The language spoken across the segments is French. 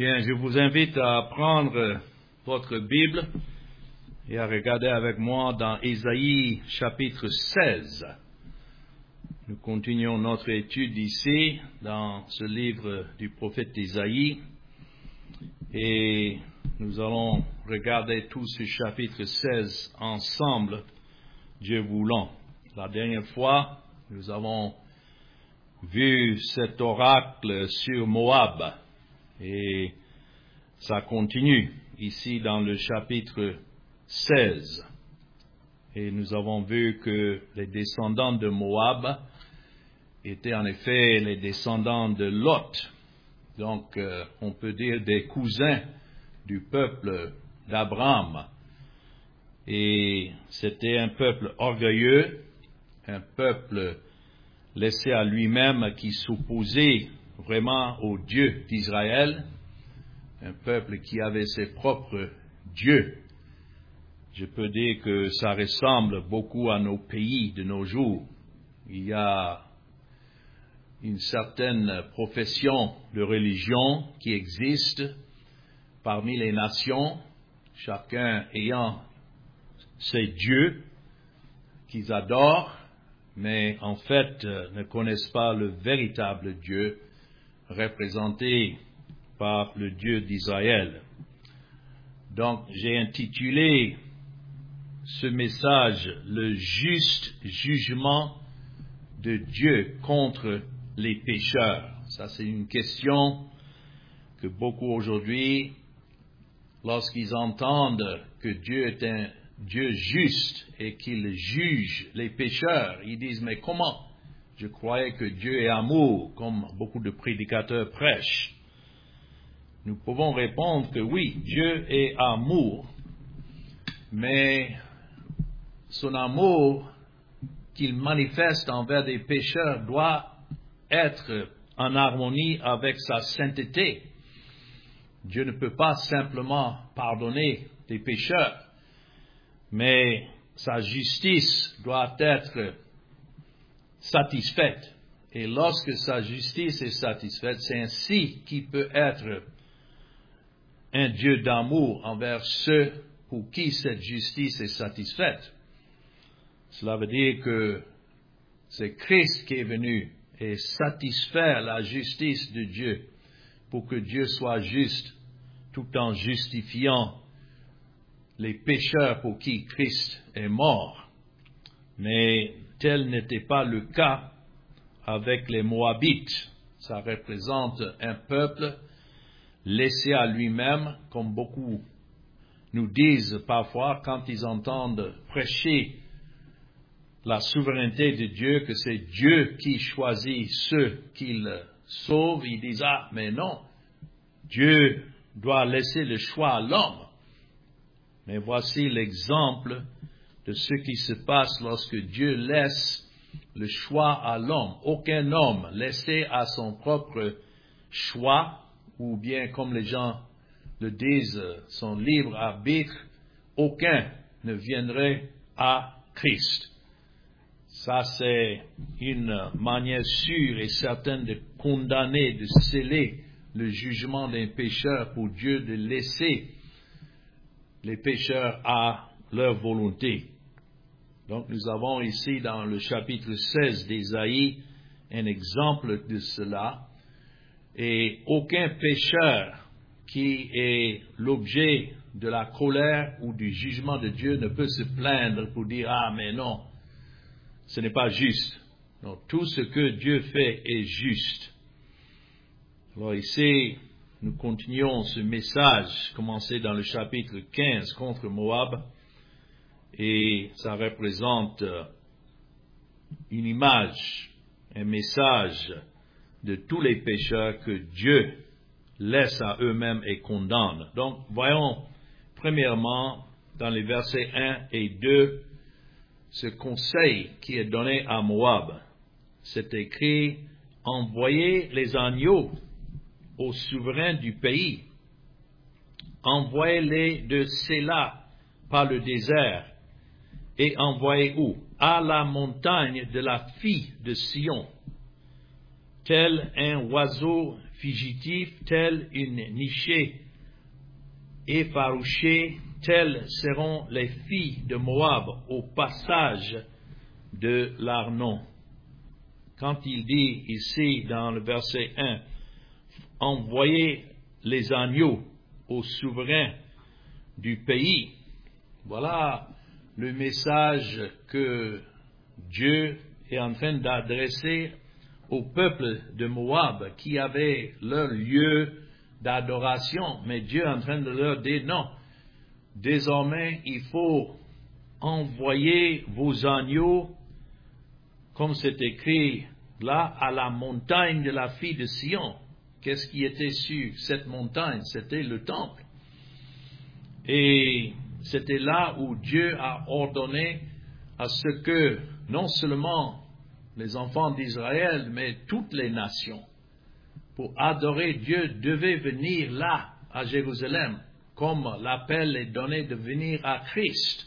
Bien, je vous invite à prendre votre Bible et à regarder avec moi dans Ésaïe chapitre 16. Nous continuons notre étude ici dans ce livre du prophète Ésaïe et nous allons regarder tout ce chapitre 16 ensemble, Dieu voulant. La dernière fois, nous avons vu cet oracle sur Moab. Et ça continue ici dans le chapitre 16. Et nous avons vu que les descendants de Moab étaient en effet les descendants de Lot. Donc, on peut dire des cousins du peuple d'Abraham. Et c'était un peuple orgueilleux, un peuple laissé à lui-même qui s'opposait vraiment au Dieu d'Israël, un peuple qui avait ses propres dieux. Je peux dire que ça ressemble beaucoup à nos pays de nos jours. Il y a une certaine profession de religion qui existe parmi les nations, chacun ayant ses dieux qu'ils adorent, mais en fait ne connaissent pas le véritable Dieu représenté par le Dieu d'Israël. Donc, j'ai intitulé ce message « Le juste jugement de Dieu contre les pécheurs ». Ça, c'est une question que beaucoup aujourd'hui, lorsqu'ils entendent que Dieu est un Dieu juste et qu'il juge les pécheurs, ils disent « Mais comment ? Je croyais que Dieu est amour, comme beaucoup de prédicateurs prêchent. » Nous pouvons répondre que oui, Dieu est amour, mais son amour qu'il manifeste envers des pécheurs doit être en harmonie avec sa sainteté. Dieu ne peut pas simplement pardonner des pécheurs, mais sa justice doit être satisfaite. Et lorsque sa justice est satisfaite, c'est ainsi qu'il peut être un Dieu d'amour envers ceux pour qui cette justice est satisfaite. Cela veut dire que c'est Christ qui est venu et satisfaire la justice de Dieu pour que Dieu soit juste tout en justifiant les pécheurs pour qui Christ est mort. Mais tel n'était pas le cas avec les Moabites. Ça représente un peuple laissé à lui-même, comme beaucoup nous disent parfois quand ils entendent prêcher la souveraineté de Dieu, que c'est Dieu qui choisit ceux qu'il sauve. Ils disent « Ah, mais non, Dieu doit laisser le choix à l'homme. » Mais voici l'exemple de ce qui se passe lorsque Dieu laisse le choix à l'homme. Aucun homme laissé à son propre choix, ou bien comme les gens le disent, son libre arbitre, aucun ne viendrait à Christ. Ça, c'est une manière sûre et certaine de condamner, de sceller le jugement d'un pécheur pour Dieu, de laisser les pécheurs à leur volonté. Donc, nous avons ici dans le chapitre 16 d'Ésaïe un exemple de cela. Et aucun pécheur qui est l'objet de la colère ou du jugement de Dieu ne peut se plaindre pour dire « Ah, mais non, ce n'est pas juste. » Donc, tout ce que Dieu fait est juste. Alors ici, nous continuons ce message commencé dans le chapitre 15 contre Moab. Et ça représente une image, un message de tous les pécheurs que Dieu laisse à eux-mêmes et condamne. Donc, voyons premièrement dans les versets 1 et 2 ce conseil qui est donné à Moab. C'est écrit « Envoyez les agneaux aux souverains du pays. Envoyez-les de Séla par le désert. Et envoyez où? À la montagne de la fille de Sion. Tel un oiseau fugitifs, telle une nichée effarouchée, telles seront les filles de Moab au passage de l'Arnon. Quand il dit ici dans le verset 1, envoyez les agneaux aux souverains du pays, voilà le message que Dieu est en train d'adresser au peuple de Moab qui avait leur lieu d'adoration. Mais Dieu est en train de leur dire non, désormais il faut envoyer vos agneaux, comme c'est écrit là, à la montagne de la fille de Sion. Qu'est-ce qui était sur cette montagne? C'était le temple. Et c'était là où Dieu a ordonné à ce que non seulement les enfants d'Israël, mais toutes les nations, pour adorer Dieu, devaient venir là, à Jérusalem, comme l'appel est donné de venir à Christ.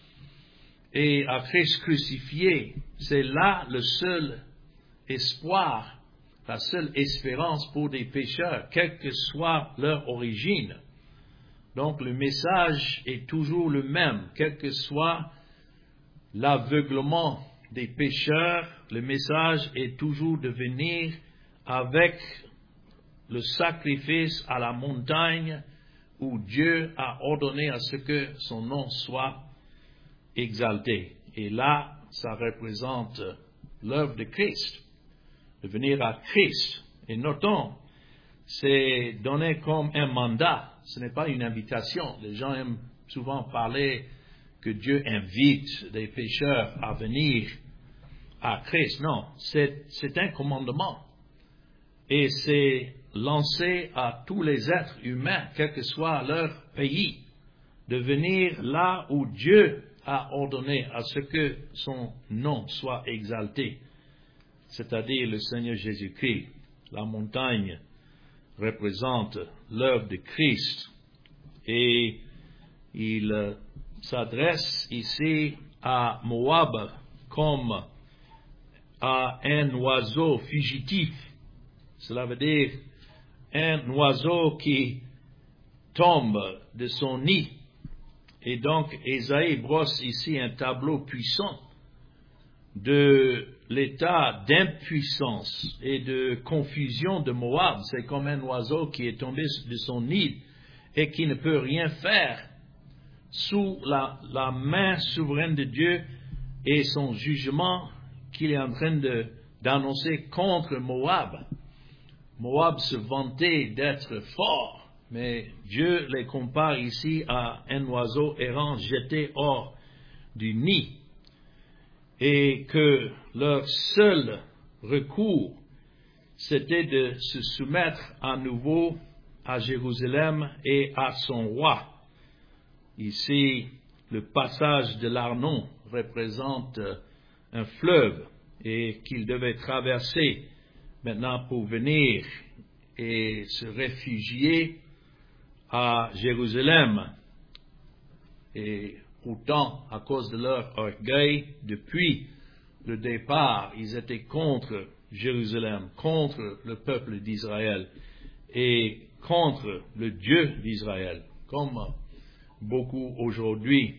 Et à Christ crucifié, c'est là le seul espoir, la seule espérance pour des pécheurs, quelle que soit leur origine. Donc le message est toujours le même, quel que soit l'aveuglement des pécheurs, le message est toujours de venir avec le sacrifice à la montagne où Dieu a ordonné à ce que son nom soit exalté. Et là, ça représente l'œuvre de Christ, de venir à Christ. Et notons, c'est donné comme un mandat, ce n'est pas une invitation. Les gens aiment souvent parler que Dieu invite des pécheurs à venir à Christ. Non, c'est un commandement. Et c'est lancé à tous les êtres humains, quel que soit leur pays, de venir là où Dieu a ordonné à ce que son nom soit exalté, c'est-à-dire le Seigneur Jésus-Christ. La montagne représente l'œuvre de Christ et il s'adresse ici à Moab comme à un oiseau fugitif. Cela veut dire un oiseau qui tombe de son nid. Et donc, Ésaïe brosse ici un tableau puissant de l'état d'impuissance et de confusion de Moab. C'est comme un oiseau qui est tombé de son nid et qui ne peut rien faire sous la main souveraine de Dieu et son jugement qu'il est en train d'annoncer contre Moab. Moab se vantait d'être fort, mais Dieu les compare ici à un oiseau errant jeté hors du nid, et que leur seul recours, c'était de se soumettre à nouveau à Jérusalem et à son roi. Ici, le passage de l'Arnon représente un fleuve et qu'il devait traverser maintenant pour venir et se réfugier à Jérusalem. Et pourtant, à cause de leur orgueil, depuis le départ, ils étaient contre Jérusalem, contre le peuple d'Israël et contre le Dieu d'Israël, comme beaucoup aujourd'hui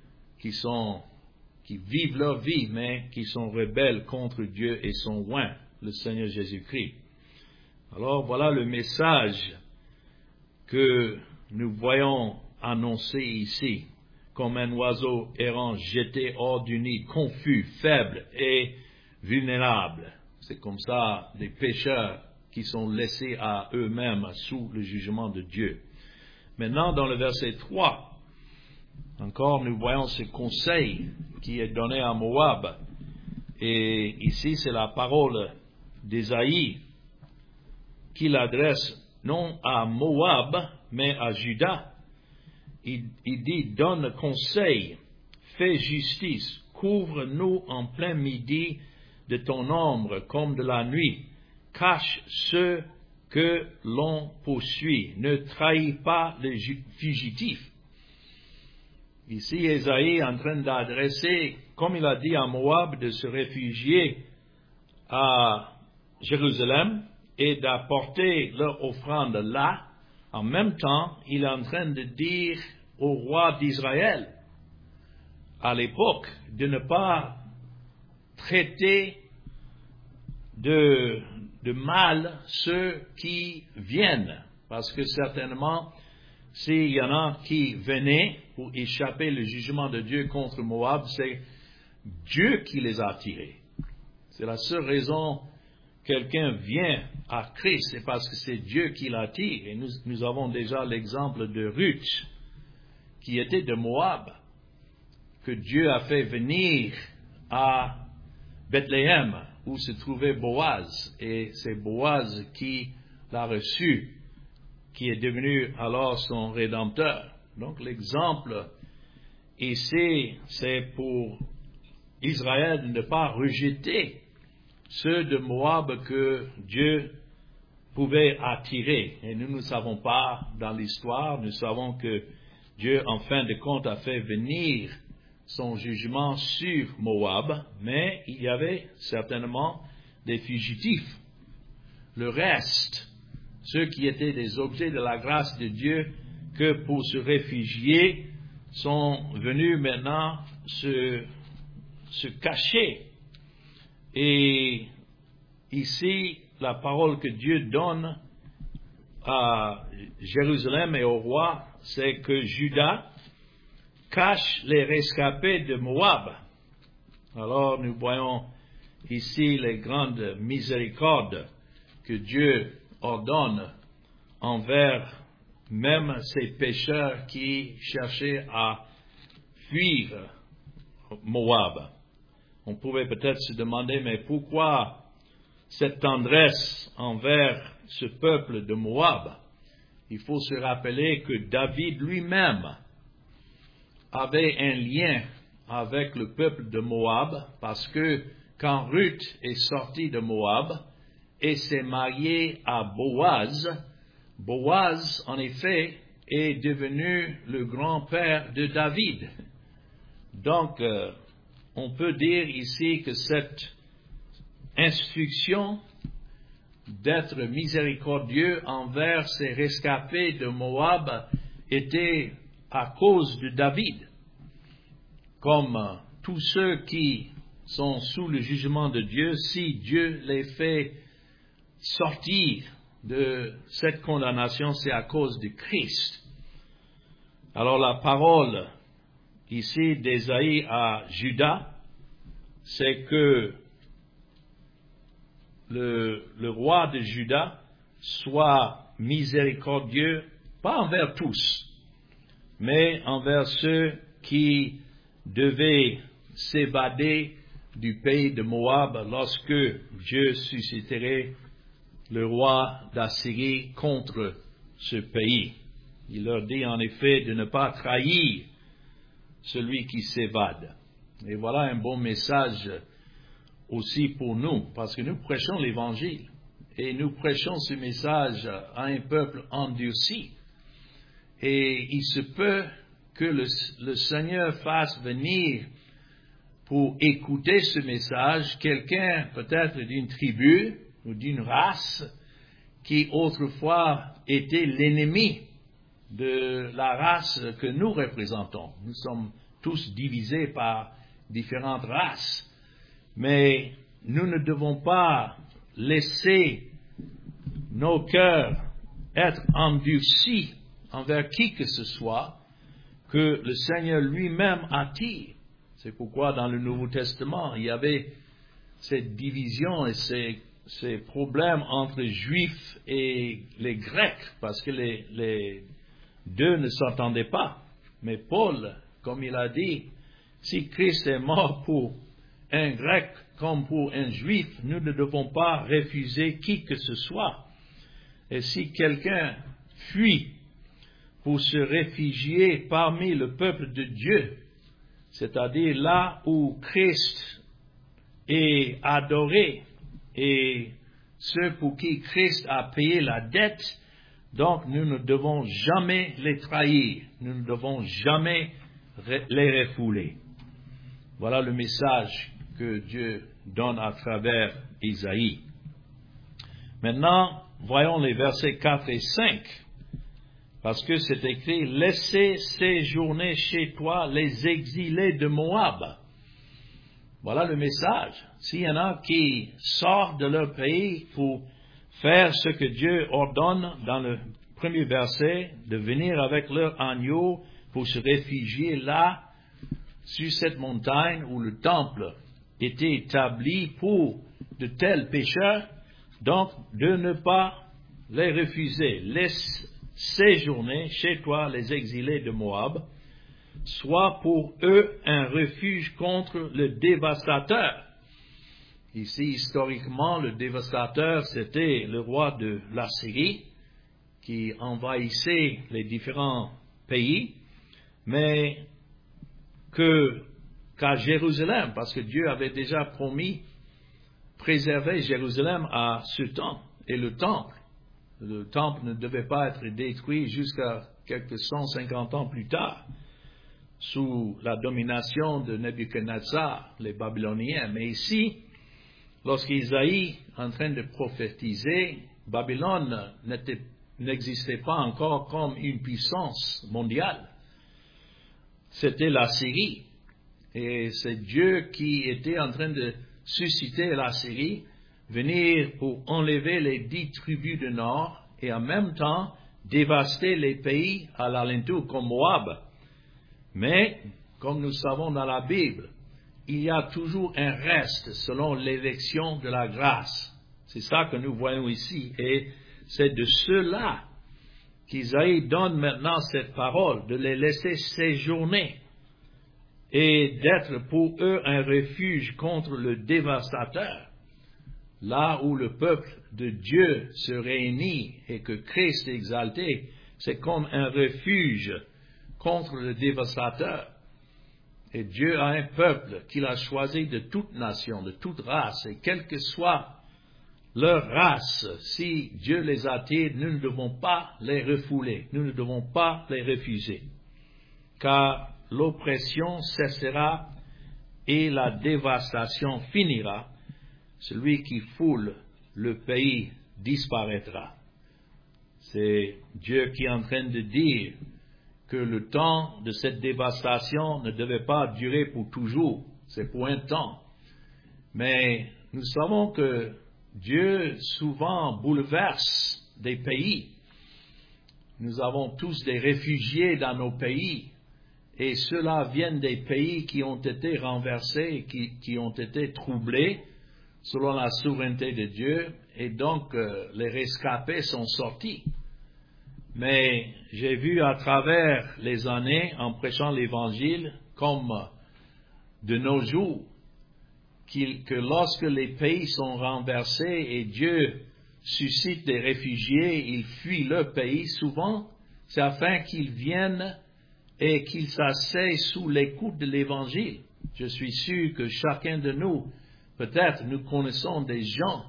qui vivent leur vie, mais qui sont rebelles contre Dieu et son roi, le Seigneur Jésus-Christ. Alors voilà le message que nous voyons annoncé ici, comme un oiseau errant jeté hors du nid, confus, faible et vulnérable. C'est comme ça des pécheurs qui sont laissés à eux-mêmes sous le jugement de Dieu. Maintenant, dans le verset 3, encore nous voyons ce conseil qui est donné à Moab. Et ici, c'est la parole d'Ésaïe qu'il adresse non à Moab, mais à Juda. Il dit, donne conseil, fais justice, couvre-nous en plein midi de ton ombre comme de la nuit, cache ceux que l'on poursuit, ne trahis pas les fugitifs. Ici, Ésaïe est en train d'adresser, comme il a dit à Moab, de se réfugier à Jérusalem et d'apporter leur offrande là, en même temps, il est en train de dire au roi d'Israël, à l'époque, de ne pas traiter de mal ceux qui viennent. Parce que certainement, s'il y en a qui venaient pour échapper le jugement de Dieu contre Moab, c'est Dieu qui les a attirés. C'est la seule raison quelqu'un vient à Christ, c'est parce que c'est Dieu qui l'attire. Et nous avons déjà l'exemple de Ruth, qui était de Moab, que Dieu a fait venir à Bethléem, où se trouvait Boaz. Et c'est Boaz qui l'a reçu, qui est devenu alors son rédempteur. Donc l'exemple ici, c'est pour Israël de ne pas rejeter ceux de Moab que Dieu pouvait attirer. Et nous ne savons pas dans l'histoire, nous savons que Dieu, en fin de compte, a fait venir son jugement sur Moab, mais il y avait certainement des fugitifs. Le reste, ceux qui étaient des objets de la grâce de Dieu, que pour se réfugier, sont venus maintenant se cacher. Et ici, la parole que Dieu donne à Jérusalem et au roi, c'est que Juda cache les rescapés de Moab. Alors nous voyons ici les grandes miséricordes que Dieu ordonne envers même ces pécheurs qui cherchaient à fuir Moab. On pouvait peut-être se demander, mais pourquoi cette tendresse envers ce peuple de Moab? Il faut se rappeler que David lui-même avait un lien avec le peuple de Moab, parce que quand Ruth est sortie de Moab et s'est mariée à Boaz, Boaz, en effet, est devenu le grand-père de David. Donc, on peut dire ici que cette instruction d'être miséricordieux envers ces rescapés de Moab était à cause de David. Comme tous ceux qui sont sous le jugement de Dieu, si Dieu les fait sortir de cette condamnation, c'est à cause de Christ. Alors la parole ici d'Ésaïe à Juda, c'est que le roi de Juda soit miséricordieux, pas envers tous, mais envers ceux qui devaient s'évader du pays de Moab lorsque Dieu susciterait le roi d'Assyrie contre ce pays. Il leur dit en effet de ne pas trahir celui qui s'évade. Et voilà un bon message aussi pour nous, parce que nous prêchons l'Évangile, et nous prêchons ce message à un peuple endurci. Et il se peut que le Seigneur fasse venir pour écouter ce message quelqu'un peut-être d'une tribu ou d'une race qui autrefois était l'ennemi de la race que nous représentons. Nous sommes tous divisés par différentes races. Mais nous ne devons pas laisser nos cœurs être endurcis envers qui que ce soit que le Seigneur lui-même attire. C'est pourquoi dans le Nouveau Testament, il y avait cette division et ces problèmes entre les Juifs et les Grecs, parce que les deux ne s'entendaient pas. Mais Paul, comme il a dit, si Christ est mort pour un Grec comme pour un Juif, nous ne devons pas refuser qui que ce soit. Et si quelqu'un fuit pour se réfugier parmi le peuple de Dieu, c'est-à-dire là où Christ est adoré et ceux pour qui Christ a payé la dette, donc nous ne devons jamais les trahir, nous ne devons jamais les refouler. Voilà le message que Dieu donne à travers Isaïe. Maintenant, voyons les versets 4 et 5, parce que c'est écrit, « Laissez séjourner chez toi les exilés de Moab. » Voilà le message. S'il y en a qui sortent de leur pays pour faire ce que Dieu ordonne dans le premier verset, de venir avec leur agneau pour se réfugier là, sur cette montagne où le temple était établi pour de tels pécheurs, donc de ne pas les refuser. Laisse séjourner chez toi les exilés de Moab, soit pour eux un refuge contre le dévastateur. Ici, historiquement, le dévastateur, c'était le roi de la Syrie, qui envahissait les différents pays, mais qu'à Jérusalem, parce que Dieu avait déjà promis préserver Jérusalem à ce temps. Et le temple ne devait pas être détruit jusqu'à quelques 150 ans plus tard, sous la domination de Nebuchadnezzar, les Babyloniens. Mais ici, lorsqu'Isaïe est en train de prophétiser, Babylone n'existait pas encore comme une puissance mondiale. C'était la Syrie. Et c'est Dieu qui était en train de susciter la Syrie, venir pour enlever les 10 tribus du nord et en même temps dévaster les pays à l'alentour comme Moab. Mais, comme nous savons dans la Bible, il y a toujours un reste selon l'élection de la grâce. C'est ça que nous voyons ici. Et c'est de ceux-là qu'Isaïe donne maintenant cette parole, de les laisser séjourner et d'être pour eux un refuge contre le dévastateur. Là où le peuple de Dieu se réunit et que Christ est exalté, c'est comme un refuge contre le dévastateur. Et Dieu a un peuple qu'il a choisi de toute nation, de toute race, et quelle que soit leur race, si Dieu les attire, nous ne devons pas les refouler, nous ne devons pas les refuser, car l'oppression cessera et la dévastation finira. Celui qui foule le pays disparaîtra. C'est Dieu qui est en train de dire que le temps de cette dévastation ne devait pas durer pour toujours, c'est pour un temps. Mais nous savons que Dieu souvent bouleverse des pays. Nous avons tous des réfugiés dans nos pays, et ceux-là viennent des pays qui ont été renversés, qui ont été troublés selon la souveraineté de Dieu, et donc les rescapés sont sortis. Mais j'ai vu à travers les années, en prêchant l'Évangile, comme de nos jours, que lorsque les pays sont renversés et Dieu suscite des réfugiés, ils fuient leur pays, souvent, c'est afin qu'ils viennent et qu'ils s'asseyent sous l'écoute de l'Évangile. Je suis sûr que chacun de nous, peut-être nous connaissons des gens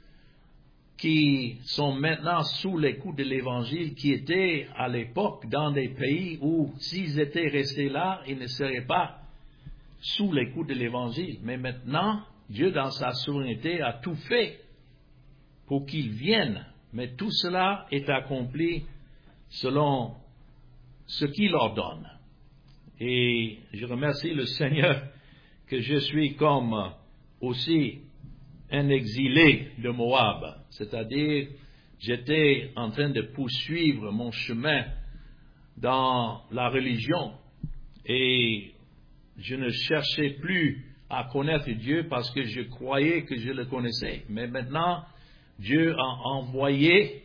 qui sont maintenant sous l'écoute de l'Évangile, qui étaient à l'époque dans des pays où, s'ils étaient restés là, ils ne seraient pas sous l'écoute de l'Évangile. Mais maintenant, Dieu, dans sa souveraineté, a tout fait pour qu'ils viennent. Mais tout cela est accompli selon ce qu'il ordonne. Et je remercie le Seigneur que je suis comme aussi un exilé de Moab, c'est-à-dire j'étais en train de poursuivre mon chemin dans la religion et je ne cherchais plus à connaître Dieu parce que je croyais que je le connaissais. Mais maintenant, Dieu a envoyé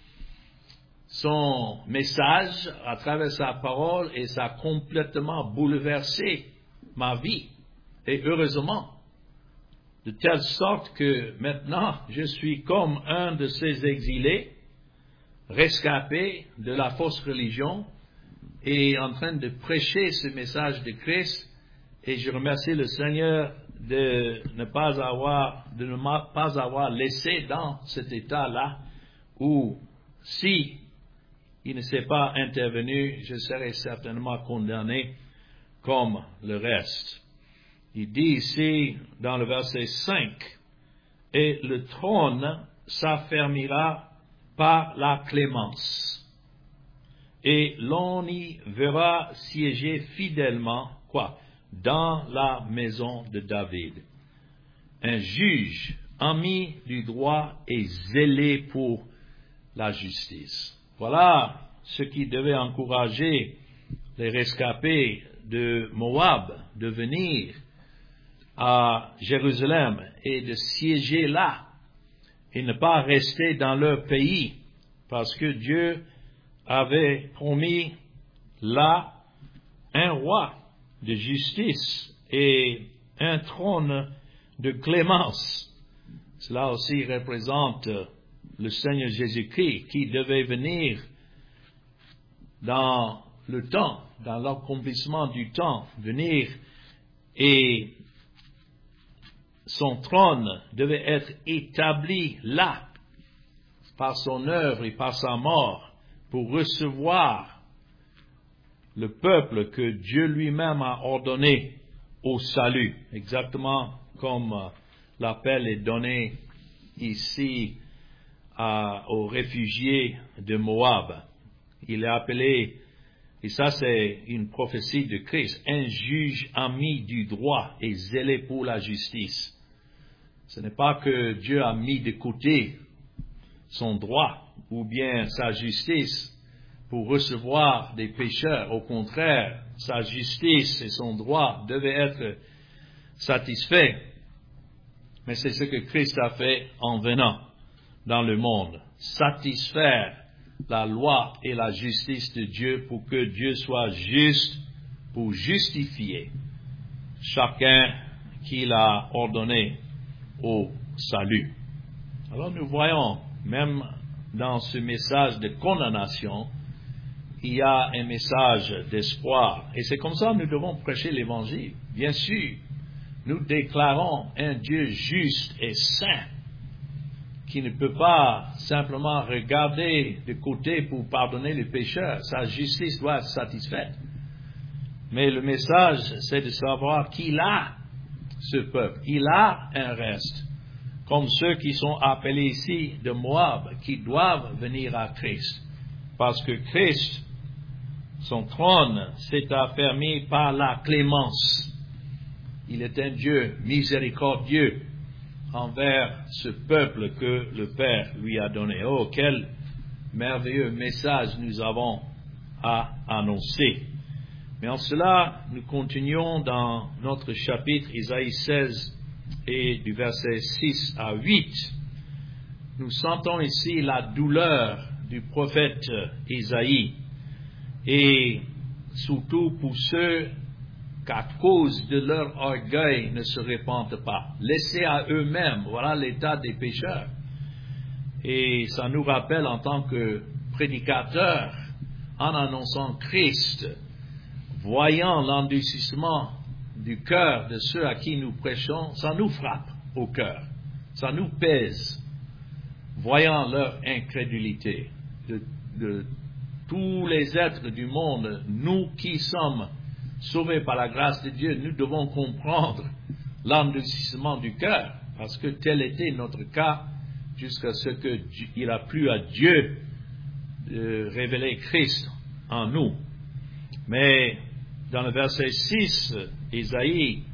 son message à travers sa parole et ça a complètement bouleversé ma vie. Et heureusement, de telle sorte que maintenant, je suis comme un de ces exilés, rescapés de la fausse religion, et en train de prêcher ce message de Christ. Et je remercie le Seigneur de ne pas avoir laissé dans cet état-là, où si il ne s'est pas intervenu, je serais certainement condamné comme le reste. Il dit ici, dans le verset 5, « Et le trône s'affermira par la clémence, et l'on y verra siéger fidèlement, dans la maison de David, un juge, ami du droit et zélé pour la justice. Voilà ce qui devait encourager les rescapés de Moab de venir à Jérusalem et de siéger là et ne pas rester dans leur pays, parce que Dieu avait promis là un roi de justice et un trône de clémence. Cela aussi représente le Seigneur Jésus-Christ qui devait venir dans le temps, dans l'accomplissement du temps, venir, et son trône devait être établi là par son œuvre et par sa mort pour recevoir le peuple que Dieu lui-même a ordonné au salut, exactement comme l'appel est donné ici aux réfugiés de Moab. Il est appelé, et ça c'est une prophétie de Christ, un juge ami du droit et zélé pour la justice. Ce n'est pas que Dieu a mis de côté son droit ou bien sa justice pour recevoir des pécheurs. Au contraire, sa justice et son droit devaient être satisfaits. Mais c'est ce que Christ a fait en venant dans le monde. Satisfaire la loi et la justice de Dieu pour que Dieu soit juste pour justifier chacun qu'il a ordonné au salut. Alors nous voyons, même dans ce message de condamnation, il y a un message d'espoir. Et c'est comme ça que nous devons prêcher l'Évangile. Bien sûr, nous déclarons un Dieu juste et saint, qui ne peut pas simplement regarder de côté pour pardonner les pécheurs. Sa justice doit être satisfaite. Mais le message, c'est de savoir qu'il a ce peuple. Il a un reste, comme ceux qui sont appelés ici de Moab, qui doivent venir à Christ. Parce que Christ, son trône, s'est affermi par la clémence. Il est un Dieu miséricordieux envers ce peuple que le Père lui a donné. Oh, quel merveilleux message nous avons à annoncer. Mais en cela, nous continuons dans notre chapitre Isaïe 16 et du verset 6 à 8. Nous sentons ici la douleur du prophète Isaïe, et surtout pour ceux qu'à cause de leur orgueil ne se répandent pas. Laissés à eux-mêmes, voilà l'état des pécheurs. Et ça nous rappelle en tant que prédicateurs, en annonçant Christ, voyant l'endurcissement du cœur de ceux à qui nous prêchons, ça nous frappe au cœur, ça nous pèse, voyant leur incrédulité. De tous les êtres du monde, nous qui sommes sauvés par la grâce de Dieu, nous devons comprendre l'endurcissement du cœur, parce que tel était notre cas jusqu'à ce qu'il a plu à Dieu de révéler Christ en nous. Mais dans le verset 6, Isaïe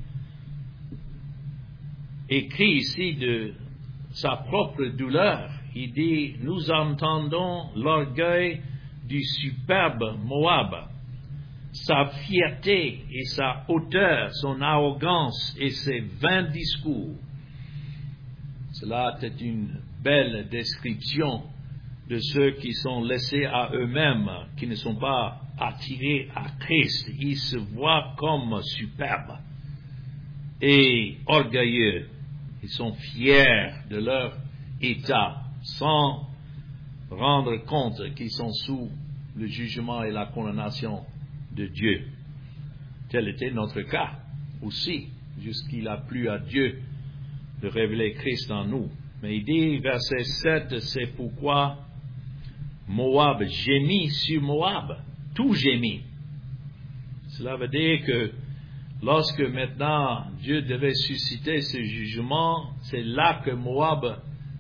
écrit ici de sa propre douleur. Il dit, nous entendons l'orgueil du superbe Moab, sa fierté et sa hauteur, son arrogance et ses vains discours. Cela est une belle description de ceux qui sont laissés à eux-mêmes, qui ne sont pas attirés à Christ. Ils se voient comme superbes et orgueilleux. Ils sont fiers de leur état, sans rendre compte qu'ils sont sous le jugement et la condamnation de Dieu. Tel était notre cas aussi, jusqu'il a plu à Dieu de révéler Christ en nous. Mais il dit, verset 7, c'est pourquoi Moab gémit sur Moab, tout gémit. Cela veut dire que lorsque maintenant Dieu devait susciter ce jugement, c'est là que Moab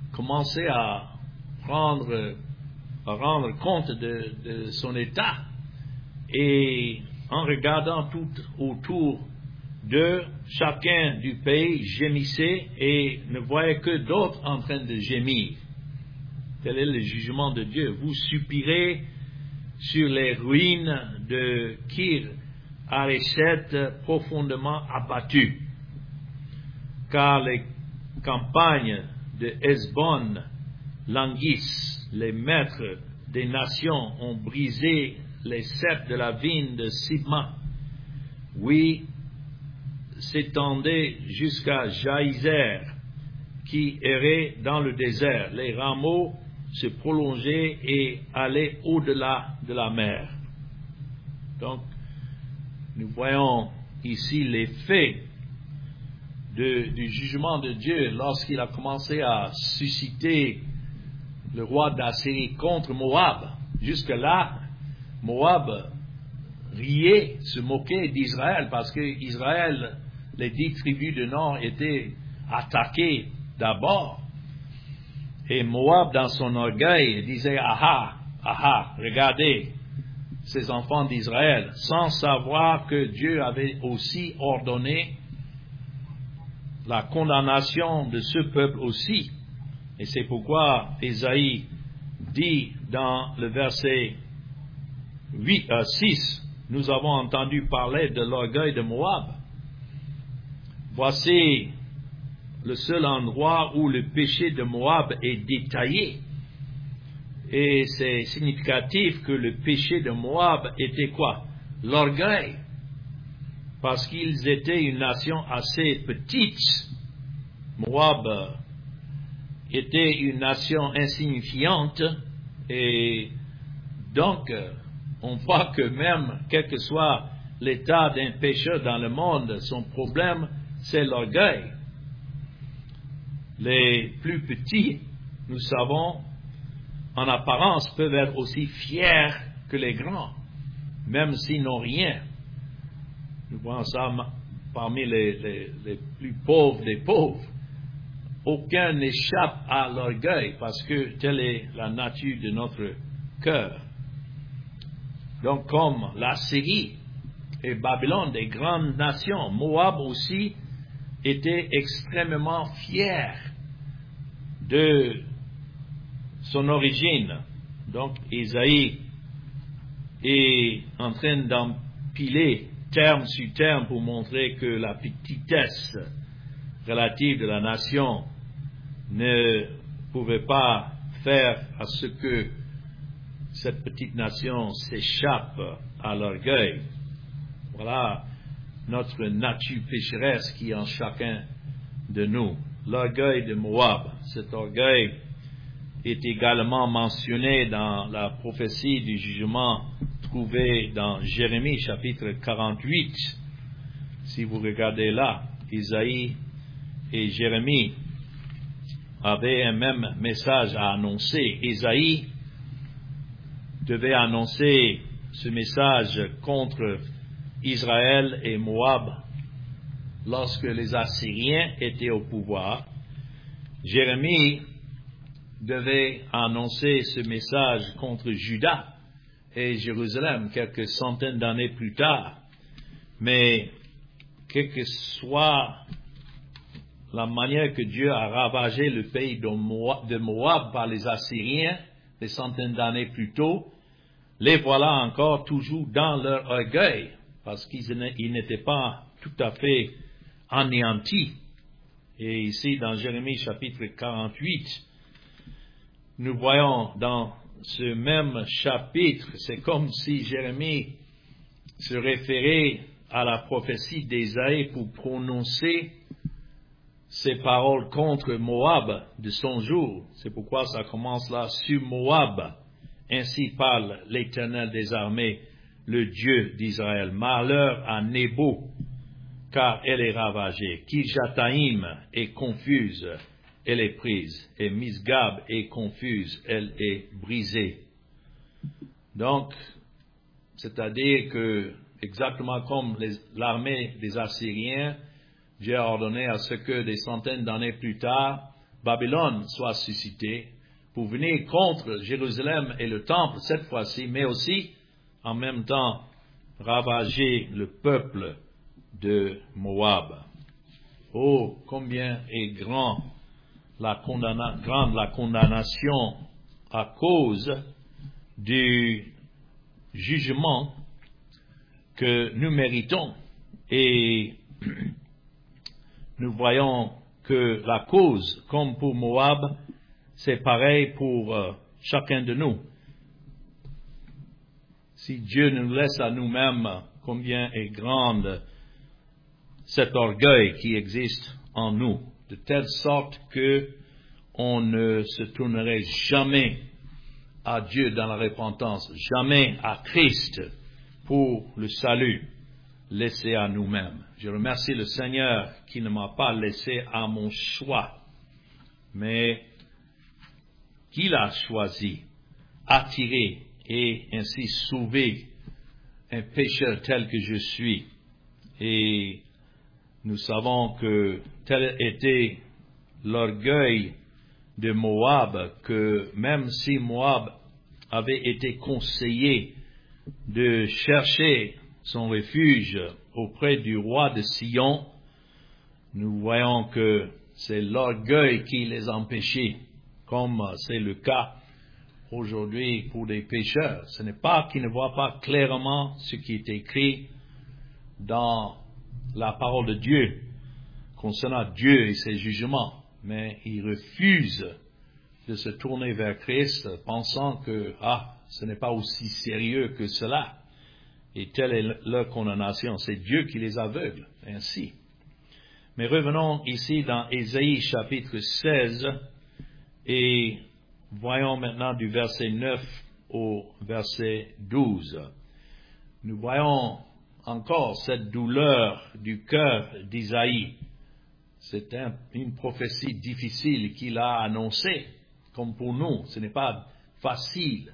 commencé à rendre compte de son état. Et en regardant tout autour d'eux, chacun du pays gémissait et ne voyait que d'autres en train de gémir. Tel est le jugement de Dieu. Vous soupirez sur les ruines de Kir Hareset profondément abattues, car les campagnes de Hesbon languissent, les maîtres des nations ont brisé les ceps de la vigne de Sibma. Oui, s'étendait jusqu'à Jaïzer, qui errait dans le désert. Les rameaux se prolongeaient et allaient au-delà de la mer. Donc, nous voyons ici l'effet du jugement de Dieu lorsqu'il a commencé à susciter le roi d'Assyrie contre Moab. Jusque-là, Moab riait, se moquait d'Israël parce que Israël, les 10 tribus du nord étaient attaquées d'abord. Et Moab, dans son orgueil, disait « Ah ah, regardez ces enfants d'Israël », sans savoir que Dieu avait aussi ordonné la condamnation de ce peuple aussi. Et c'est pourquoi Ésaïe dit dans le verset 6, nous avons entendu parler de l'orgueil de Moab. Voici le seul endroit où le péché de Moab est détaillé. Et c'est significatif que le péché de Moab était quoi? L'orgueil. Parce qu'ils étaient une nation assez petite. Moab était une nation insignifiante. Et donc, on voit que même, quel que soit l'état d'un pécheur dans le monde, son problème, c'est l'orgueil. Les plus petits, nous savons, en apparence, peuvent être aussi fiers que les grands, même s'ils n'ont rien. Nous voyons ça parmi les plus pauvres des pauvres. Aucun n'échappe à l'orgueil, parce que telle est la nature de notre cœur. Donc, comme la Syrie et Babylone, des grandes nations, Moab aussi était extrêmement fier de son origine. Donc, Ésaïe est en train d'empiler terme sur terme pour montrer que la petitesse relative de la nation ne pouvait pas faire à ce que cette petite nation s'échappe à l'orgueil. Voilà notre nature pécheresse qui est en chacun de nous. L'orgueil de Moab. Cet orgueil est également mentionné dans la prophétie du jugement trouvée dans Jérémie chapitre 48. Si vous regardez là, Isaïe et Jérémie avaient un même message à annoncer. Isaïe devait annoncer ce message contre Israël et Moab lorsque les Assyriens étaient au pouvoir. Jérémie devait annoncer ce message contre Juda et Jérusalem quelques centaines d'années plus tard. Mais quelle que soit la manière que Dieu a ravagé le pays de Moab par les Assyriens des centaines d'années plus tôt, les voilà encore toujours dans leur orgueil, parce qu'ils n'étaient pas tout à fait anéantis. Et ici, dans Jérémie chapitre 48, nous voyons dans ce même chapitre, c'est comme si Jérémie se référait à la prophétie d'Ésaïe pour prononcer ces paroles contre Moab de son jour. C'est pourquoi ça commence là, sur Moab. Ainsi parle l'Éternel des armées, le Dieu d'Israël. Malheur à Nébo, car elle est ravagée. Kirjataïm est confuse, elle est prise. Et Misgab est confuse, elle est brisée. Donc, c'est-à-dire que, exactement comme l'armée des Assyriens, Dieu a ordonné à ce que des centaines d'années plus tard, Babylone soit suscité pour venir contre Jérusalem et le temple cette fois-ci, mais aussi en même temps ravager le peuple de Moab. Oh, combien est grande la condamnation à cause du jugement que nous méritons. Et nous voyons que la cause, comme pour Moab, c'est pareil pour chacun de nous. Si Dieu nous laisse à nous-mêmes, combien est grande cet orgueil qui existe en nous, de telle sorte que on ne se tournerait jamais à Dieu dans la repentance, jamais à Christ pour le salut, laissé à nous-mêmes. Je remercie le Seigneur qui ne m'a pas laissé à mon choix, mais qu'il a choisi, attiré et ainsi sauvé un pécheur tel que je suis. Et nous savons que tel était l'orgueil de Moab, que même si Moab avait été conseillé de chercher son refuge auprès du roi de Sion, nous voyons que c'est l'orgueil qui les empêchait, comme c'est le cas aujourd'hui pour des pécheurs. Ce n'est pas qu'ils ne voient pas clairement ce qui est écrit dans la parole de Dieu concernant Dieu et ses jugements, mais ils refusent de se tourner vers Christ, pensant que ce n'est pas aussi sérieux que cela. Et telle est leur condamnation. C'est Dieu qui les aveugle ainsi. Mais revenons ici dans Ésaïe chapitre 16 et voyons maintenant du verset 9 au verset 12. Nous voyons encore cette douleur du cœur d'Isaïe. C'est une prophétie difficile qu'il a annoncée, comme pour nous. Ce n'est pas facile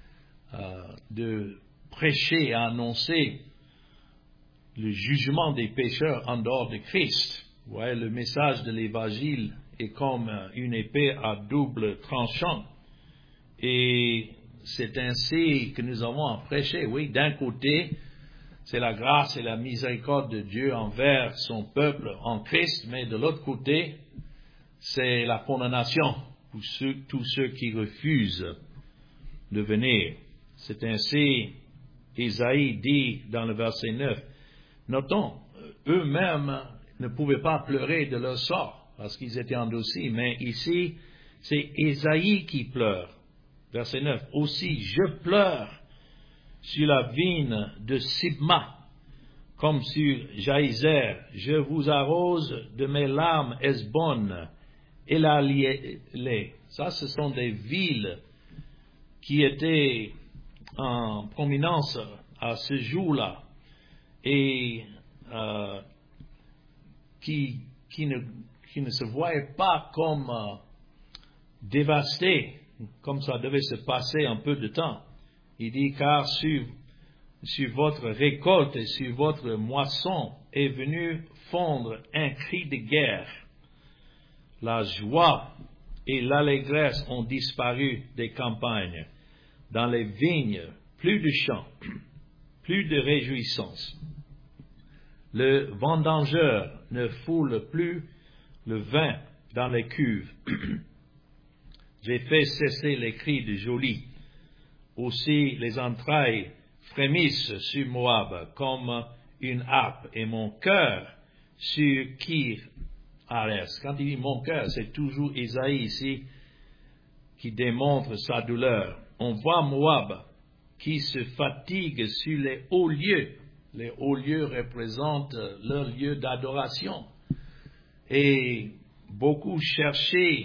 de prêcher et annoncer le jugement des pécheurs en dehors de Christ. Vous voyez, le message de l'Évangile est comme une épée à double tranchant. Et c'est ainsi que nous avons à prêcher. Oui, d'un côté, c'est la grâce et la miséricorde de Dieu envers son peuple en Christ, mais de l'autre côté, c'est la condamnation pour tous ceux qui refusent de venir. C'est ainsi, Isaïe dit dans le verset 9, notons, eux-mêmes ne pouvaient pas pleurer de leur sort, parce qu'ils étaient endurcis, mais ici, c'est Isaïe qui pleure. Verset 9, aussi, je pleure sur la vigne de Sibma, comme sur Jaïzer, je vous arrose de mes larmes Hesbon et la Liélé. Ça, ce sont des villes qui étaient en prominence à ce jour-là et qui ne se voyaient pas comme dévastées, comme ça devait se passer un peu de temps. Il dit, car sur votre récolte et sur votre moisson est venu fondre un cri de guerre. La joie et l'allégresse ont disparu des campagnes. Dans les vignes, plus de chants, plus de réjouissance. Le vendangeur ne foule plus le vin dans les cuves. J'ai fait cesser les cris de Jolie. Aussi les entrailles frémissent sur Moab comme une harpe, et mon cœur sur Kir Hares. Quand il dit mon cœur, c'est toujours Isaïe ici qui démontre sa douleur. On voit Moab qui se fatigue sur les hauts lieux. Les hauts lieux représentent leur lieu d'adoration. Et beaucoup cherchaient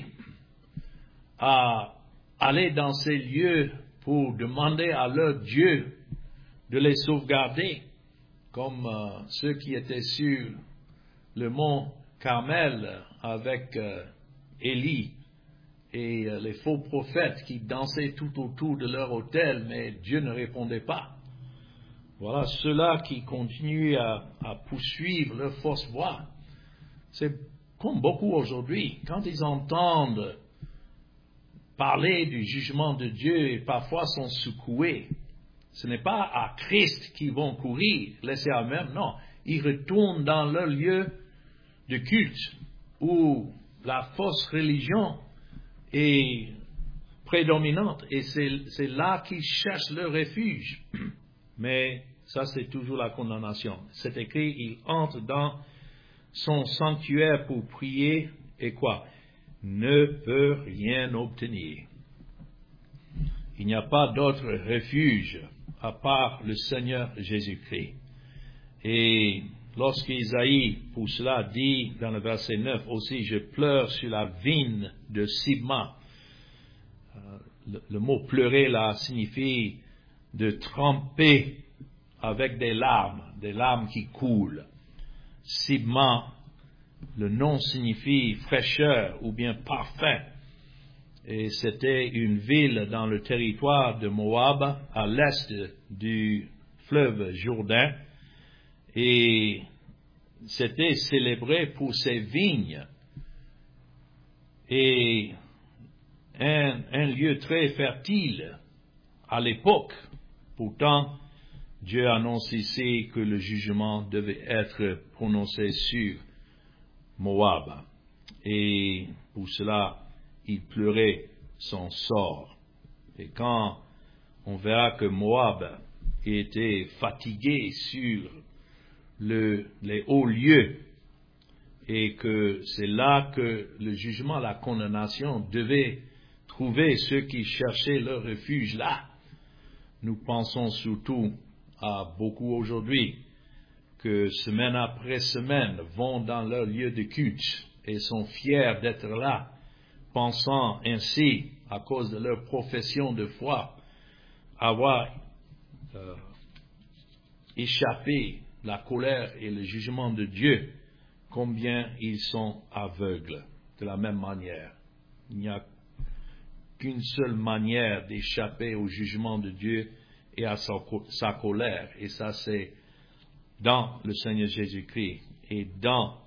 à aller dans ces lieux pour demander à leur Dieu de les sauvegarder, comme ceux qui étaient sur le mont Carmel avec Élie et les faux prophètes qui dansaient tout autour de leur autel, mais Dieu ne répondait pas. Voilà ceux-là qui continuent à poursuivre leur fausse voie. C'est comme beaucoup aujourd'hui, quand ils entendent parler du jugement de Dieu et parfois sont secoués, ce n'est pas à Christ qu'ils vont courir, laisser à eux-mêmes, non. Ils retournent dans leur lieu de culte où la fausse religion est prédominante et c'est là qu'ils cherchent leur refuge. Mais ça, c'est toujours la condamnation. C'est écrit, il entre dans son sanctuaire pour prier et quoi? Ne peut rien obtenir. Il n'y a pas d'autre refuge à part le Seigneur Jésus-Christ. Et lorsqu'Isaïe, pour cela, dit dans le verset 9 aussi, je pleure sur la vigne de Sibma. Le mot pleurer là signifie de tremper avec des larmes qui coulent. Sibma, le nom signifie fraîcheur ou bien parfait. Et c'était une ville dans le territoire de Moab, à l'est du fleuve Jourdain. Et c'était célébré pour ses vignes. Et un lieu très fertile à l'époque. Pourtant, Dieu annonce ici que le jugement devait être prononcé sur Moab. Et pour cela, il pleurait son sort. Et quand on verra que Moab était fatigué sur les hauts lieux, et que c'est là que le jugement, la condamnation devait trouver ceux qui cherchaient leur refuge là. Nous pensons surtout à beaucoup aujourd'hui que semaine après semaine vont dans leur lieu de culte et sont fiers d'être là, pensant ainsi, à cause de leur profession de foi, avoir échappé la colère et le jugement de Dieu, combien ils sont aveugles de la même manière. Il n'y a qu'une seule manière d'échapper au jugement de Dieu et à sa colère, et ça c'est dans le Seigneur Jésus-Christ et dans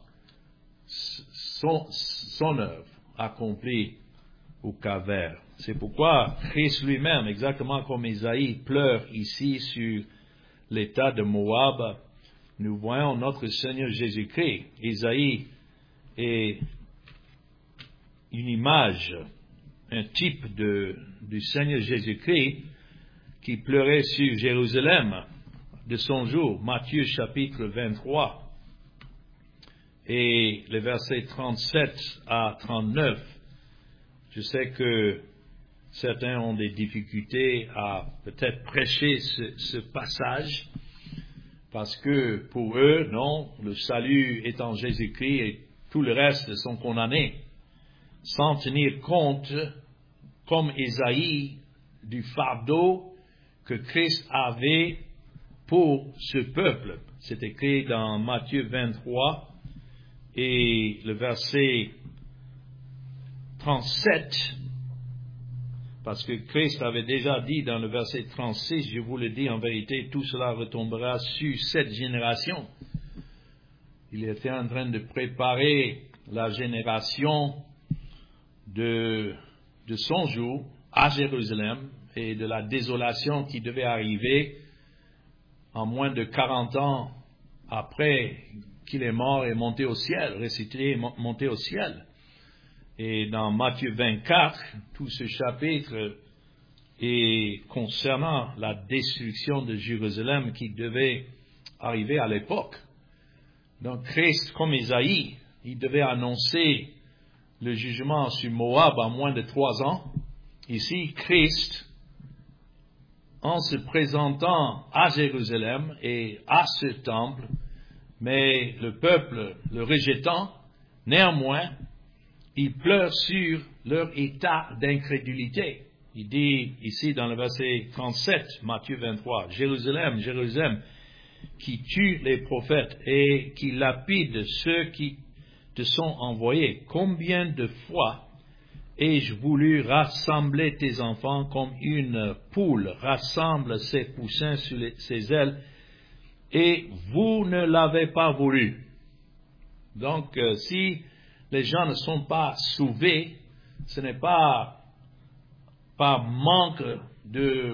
son œuvre accomplie au Calvaire. C'est pourquoi Christ lui-même, exactement comme Isaïe pleure ici sur l'état de Moab, nous voyons notre Seigneur Jésus-Christ. Isaïe est une image, un type du Seigneur Jésus-Christ qui pleurait sur Jérusalem de son jour. Matthieu chapitre 23 et les versets 37 à 39. Je sais que certains ont des difficultés à peut-être prêcher ce passage, parce que pour eux, non, le salut est en Jésus-Christ et tout le reste sont condamnés, sans tenir compte, comme Isaïe, du fardeau que Christ avait pour ce peuple. C'est écrit dans Matthieu 23 et le verset 37, parce que Christ avait déjà dit dans le verset 36, je vous le dis en vérité, tout cela retombera sur cette génération. Il était en train de préparer la génération de son jour à Jérusalem et de la désolation qui devait arriver en moins de 40 ans après qu'il est mort et monté au ciel, ressuscité et monté au ciel. Et dans Matthieu 24, tout ce chapitre est concernant la destruction de Jérusalem qui devait arriver à l'époque. Donc Christ, comme Isaïe, il devait annoncer le jugement sur Moab en moins de 3 ans. Ici, Christ, en se présentant à Jérusalem et à ce temple, mais le peuple le rejetant, néanmoins, il pleure sur leur état d'incrédulité. Il dit ici dans le verset 37, Matthieu 23, « Jérusalem, Jérusalem, qui tue les prophètes et qui lapide ceux qui te sont envoyés. Combien de fois ai-je voulu rassembler tes enfants comme une poule rassemble ses poussins sur ses ailes, et vous ne l'avez pas voulu. » Donc, si les gens ne sont pas sauvés, ce n'est pas par manque de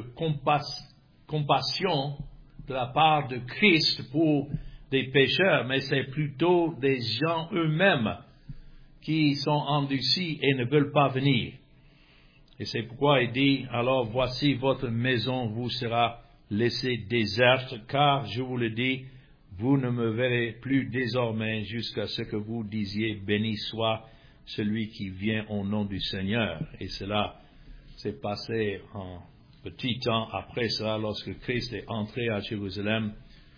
compassion de la part de Christ pour des pécheurs, mais c'est plutôt des gens eux-mêmes qui sont endurcis et ne veulent pas venir. Et c'est pourquoi il dit, alors voici votre maison vous sera laissée déserte, car je vous le dis, vous ne me verrez plus désormais jusqu'à ce que vous disiez, béni soit celui qui vient au nom du Seigneur. Et cela s'est passé en petit temps après cela, lorsque Christ est entré à Jérusalem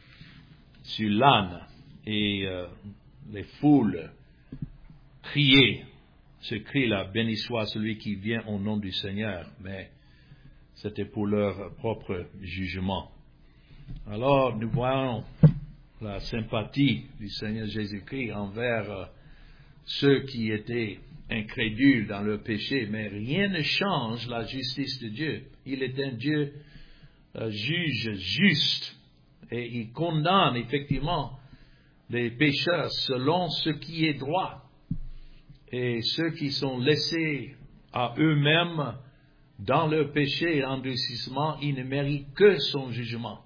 sur l'âne, et les foules criaient ce cri-là, béni soit celui qui vient au nom du Seigneur, mais c'était pour leur propre jugement. Alors nous voyons la sympathie du Seigneur Jésus-Christ envers ceux qui étaient incrédules dans leur péché, mais rien ne change la justice de Dieu. Il est un Dieu juge juste, et il condamne effectivement les pécheurs selon ce qui est droit. Et ceux qui sont laissés à eux-mêmes dans leur péché et endurcissement, ils ne méritent que son jugement.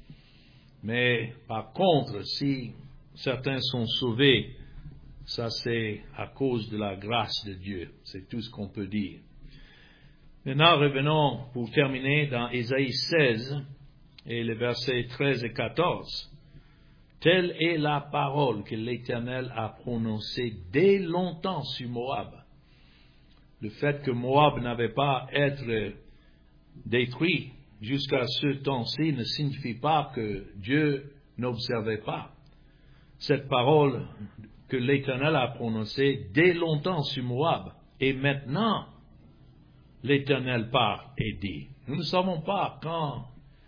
Mais par contre, si certains sont sauvés, ça c'est à cause de la grâce de Dieu. C'est tout ce qu'on peut dire. Maintenant, revenons pour terminer dans Ésaïe 16 et les versets 13 et 14. Telle est la parole que l'Éternel a prononcée dès longtemps sur Moab. Le fait que Moab n'avait pas à être détruit jusqu'à ce temps-ci ne signifie pas que Dieu n'observait pas cette parole que l'Éternel a prononcée dès longtemps sur Moab. Et maintenant, l'Éternel parle et dit, nous ne savons pas quand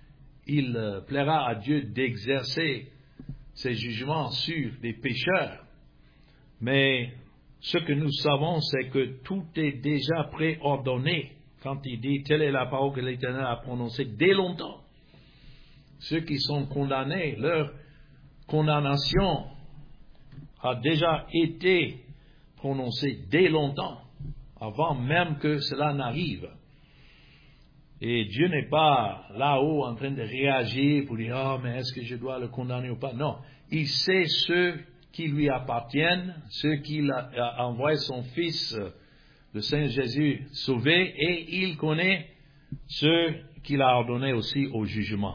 il plaira à Dieu d'exercer ses jugements sur les pécheurs, mais ce que nous savons, c'est que tout est déjà préordonné quand il dit, telle est la parole que l'Éternel a prononcée dès longtemps. Ceux qui sont condamnés, leur condamnation a déjà été prononcée dès longtemps, avant même que cela n'arrive. Et Dieu n'est pas là-haut en train de réagir pour dire, ah, mais est-ce que je dois le condamner ou pas? Non. Il sait ceux qui lui appartiennent, ceux qu'il a envoyé son Fils, le Seigneur Jésus, sauver, et il connaît ceux qu'il a ordonnés aussi au jugement.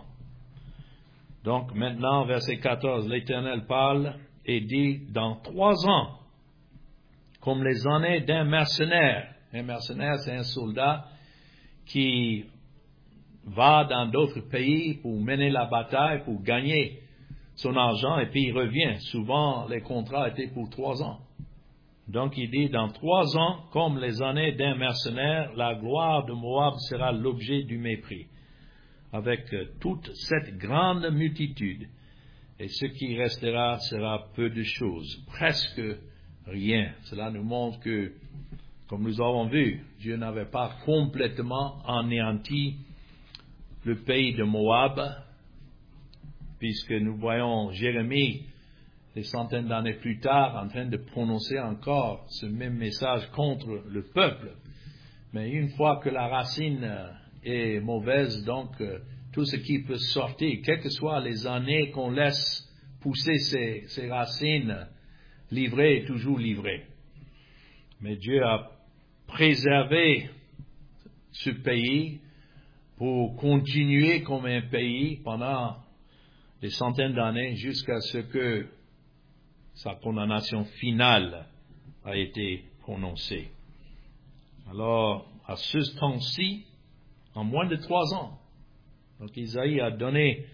Donc maintenant, verset 14, l'Éternel parle et dit, dans 3 ans, comme les années d'un mercenaire. Un mercenaire, c'est un soldat qui va dans d'autres pays pour mener la bataille, pour gagner son argent, et puis il revient. Souvent, les contrats étaient pour 3 ans. Donc il dit, dans 3 ans, comme les années d'un mercenaire, la gloire de Moab sera l'objet du mépris, avec toute cette grande multitude. Et ce qui restera sera peu de choses, presque rien. Cela nous montre que, comme nous avons vu, Dieu n'avait pas complètement anéanti le pays de Moab, puisque nous voyons Jérémie, des centaines d'années plus tard, en train de prononcer encore ce même message contre le peuple. Mais une fois que la racine est mauvaise, donc tout ce qui peut sortir, quelles que soient les années qu'on laisse pousser ces racines, livrées est toujours livré. Mais Dieu a préservé ce pays pour continuer comme un pays pendant des centaines d'années jusqu'à ce que sa condamnation finale a été prononcée. Alors, à ce temps-ci, en moins de 3 ans, donc Isaïe a donné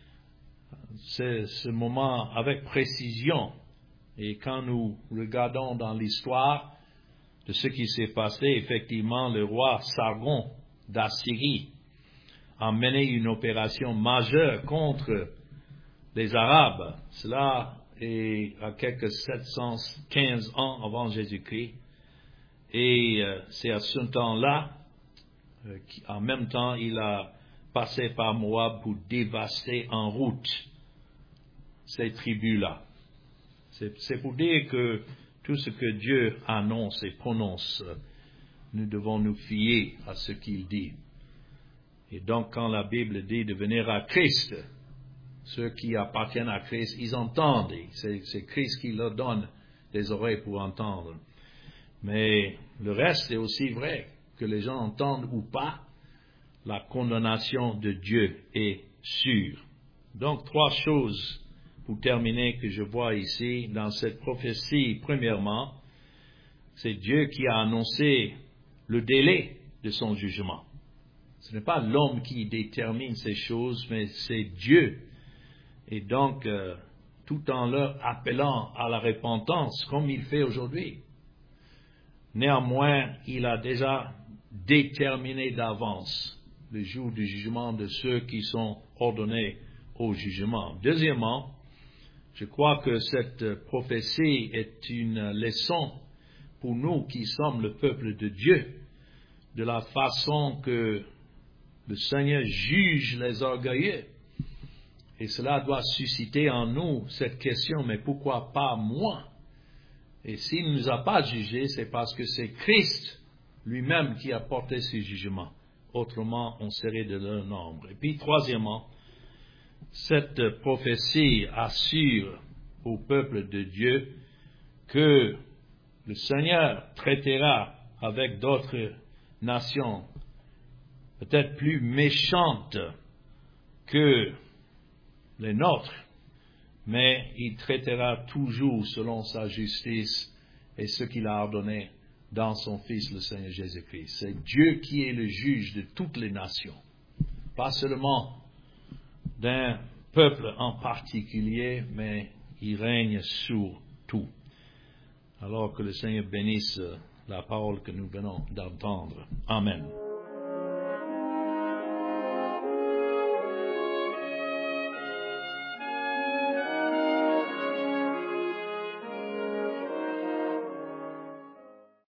ce moment avec précision. Et quand nous regardons dans l'histoire de ce qui s'est passé, effectivement, le roi Sargon d'Assyrie a mené une opération majeure contre les Arabes. Cela est à quelques 715 ans avant Jésus-Christ. Et c'est à ce temps-là, en même temps, il a passé par Moab pour dévaster en route ces tribus-là. C'est pour dire que Tout ce que Dieu annonce et prononce, nous devons nous fier à ce qu'il dit. Et donc, quand la Bible dit de venir à Christ, ceux qui appartiennent à Christ, ils entendent. C'est Christ qui leur donne des oreilles pour entendre. Mais le reste est aussi vrai, que les gens entendent ou pas, la condamnation de Dieu est sûre. Donc, 3 choses pour terminer que je vois ici dans cette prophétie. Premièrement, c'est Dieu qui a annoncé le délai de son jugement. Ce n'est pas l'homme qui détermine ces choses, mais c'est Dieu. Et donc, tout en leur appelant à la repentance, comme il fait aujourd'hui. Néanmoins, il a déjà déterminé d'avance le jour du jugement de ceux qui sont ordonnés au jugement. Deuxièmement, je crois que cette prophétie est une leçon pour nous qui sommes le peuple de Dieu, de la façon que le Seigneur juge les orgueilleux. Et cela doit susciter en nous cette question, mais pourquoi pas moi? Et s'il ne nous a pas jugés, c'est parce que c'est Christ lui-même qui a porté ce jugement. Autrement, on serait de leur nombre. Et puis, troisièmement, cette prophétie assure au peuple de Dieu que le Seigneur traitera avec d'autres nations, peut-être plus méchantes que les nôtres, mais il traitera toujours selon sa justice et ce qu'il a ordonné dans son Fils, le Seigneur Jésus-Christ. C'est Dieu qui est le juge de toutes les nations, pas seulement d'un peuple en particulier, mais il règne sur tout. Alors que le Seigneur bénisse la parole que nous venons d'entendre. Amen.